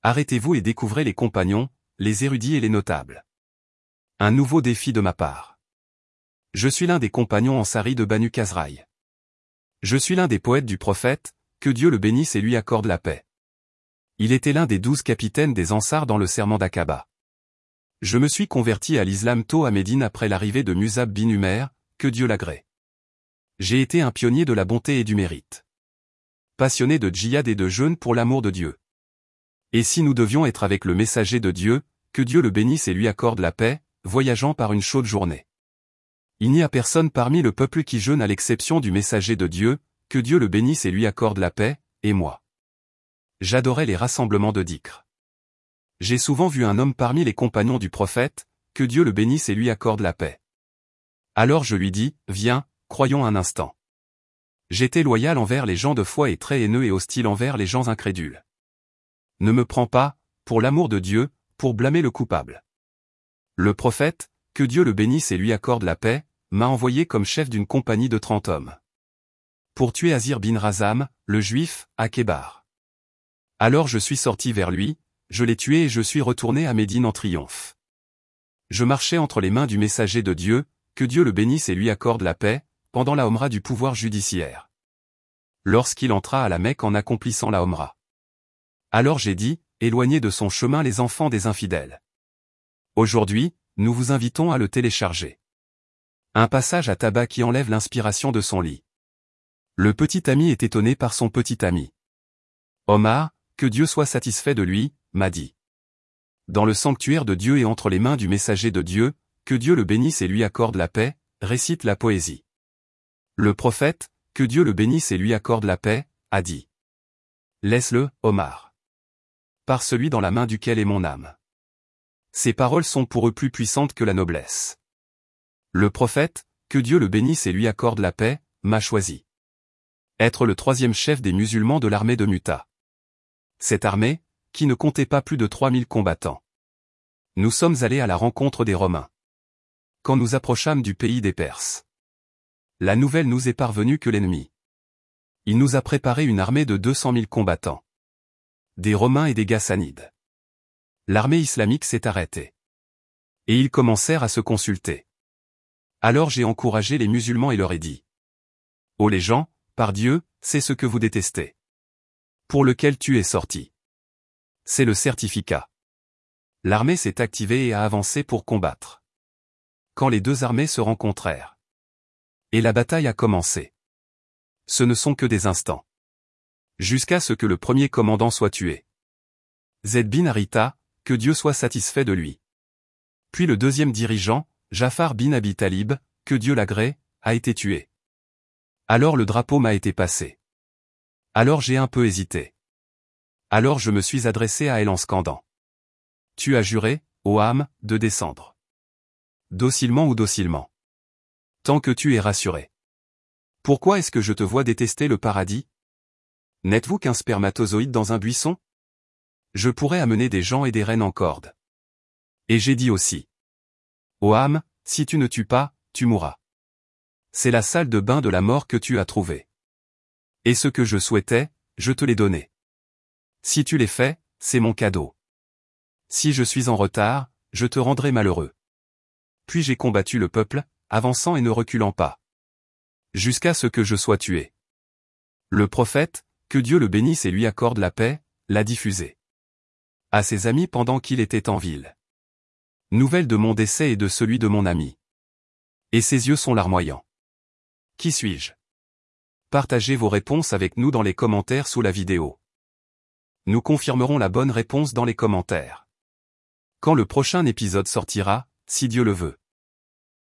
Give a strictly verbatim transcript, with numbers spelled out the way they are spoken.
Arrêtez-vous et découvrez les compagnons, les érudits et les notables. Un nouveau défi de ma part. Je suis l'un des compagnons Ansari de Banu Khazraï. Je suis l'un des poètes du prophète, que Dieu le bénisse et lui accorde la paix. Il était l'un des douze capitaines des Ansars dans le serment d'Aqaba. Je me suis converti à l'islam tôt à Médine après l'arrivée de Mus'ab bin Umair, que Dieu l'agrée. J'ai été un pionnier de la bonté et du mérite. Passionné de djihad et de jeûne pour l'amour de Dieu. Et si nous devions être avec le messager de Dieu, que Dieu le bénisse et lui accorde la paix, voyageant par une chaude journée. Il n'y a personne parmi le peuple qui jeûne à l'exception du messager de Dieu, que Dieu le bénisse et lui accorde la paix, et moi. J'adorais les rassemblements de dhikr. J'ai souvent vu un homme parmi les compagnons du prophète, que Dieu le bénisse et lui accorde la paix. Alors je lui dis, viens, croyons un instant. J'étais loyal envers les gens de foi et très haineux et hostile envers les gens incrédules. Ne me prends pas, pour l'amour de Dieu, pour blâmer le coupable. Le prophète, que Dieu le bénisse et lui accorde la paix, m'a envoyé comme chef d'une compagnie de trente hommes. Pour tuer Azir bin Razam, le juif, à Kébar. Alors je suis sorti vers lui, je l'ai tué et je suis retourné à Médine en triomphe. Je marchais entre les mains du messager de Dieu, que Dieu le bénisse et lui accorde la paix, pendant la Omra du pouvoir judiciaire. Lorsqu'il entra à la Mecque en accomplissant la Omra. Alors j'ai dit, éloignez de son chemin les enfants des infidèles. Aujourd'hui, nous vous invitons à le télécharger. Un passage à tabac qui enlève l'inspiration de son lit. Le petit ami est étonné par son petit ami. Omar, que Dieu soit satisfait de lui, m'a dit. Dans le sanctuaire de Dieu et entre les mains du messager de Dieu, que Dieu le bénisse et lui accorde la paix, récite la poésie. Le prophète, que Dieu le bénisse et lui accorde la paix, a dit. Laisse-le, Omar. Par celui dans la main duquel est mon âme. Ces paroles sont pour eux plus puissantes que la noblesse. Le prophète, que Dieu le bénisse et lui accorde la paix, m'a choisi. Être le troisième chef des musulmans de l'armée de Mu'tah. Cette armée, qui ne comptait pas plus de trois mille combattants. Nous sommes allés à la rencontre des Romains. Quand nous approchâmes du pays des Perses. La nouvelle nous est parvenue que l'ennemi. Il nous a préparé une armée de deux cent mille combattants. Des Romains et des Ghassanides. L'armée islamique s'est arrêtée. Et ils commencèrent à se consulter. Alors j'ai encouragé les musulmans et leur ai dit. Ô les gens, par Dieu, c'est ce que vous détestez. Pour lequel tu es sorti. C'est le certificat. L'armée s'est activée et a avancé pour combattre. Quand les deux armées se rencontrèrent. Et la bataille a commencé. Ce ne sont que des instants. Jusqu'à ce que le premier commandant soit tué. Zayd bin Haritha, que Dieu soit satisfait de lui. Puis le deuxième dirigeant, Jafar bin Abi Talib, que Dieu l'agrée, a été tué. Alors le drapeau m'a été passé. Alors j'ai un peu hésité. Alors je me suis adressé à elle en scandant. Tu as juré, ô âme, de descendre. Docilement ou docilement. Tant que tu es rassuré. Pourquoi est-ce que je te vois détester le paradis? N'êtes-vous qu'un spermatozoïde dans un buisson? Je pourrais amener des gens et des reines en corde. Et j'ai dit aussi. Ô âme, si tu ne tues pas, tu mourras. C'est la salle de bain de la mort que tu as trouvée. Et ce que je souhaitais, je te l'ai donné. Si tu l'es fait, c'est mon cadeau. Si je suis en retard, je te rendrai malheureux. Puis j'ai combattu le peuple, avançant et ne reculant pas. Jusqu'à ce que je sois tué. Le prophète, que Dieu le bénisse et lui accorde la paix, l'a diffusé. À ses amis pendant qu'il était en ville. Nouvelle de mon décès et de celui de mon ami. Et ses yeux sont larmoyants. Qui suis-je? Partagez vos réponses avec nous dans les commentaires sous la vidéo. Nous confirmerons la bonne réponse dans les commentaires. Quand le prochain épisode sortira, si Dieu le veut.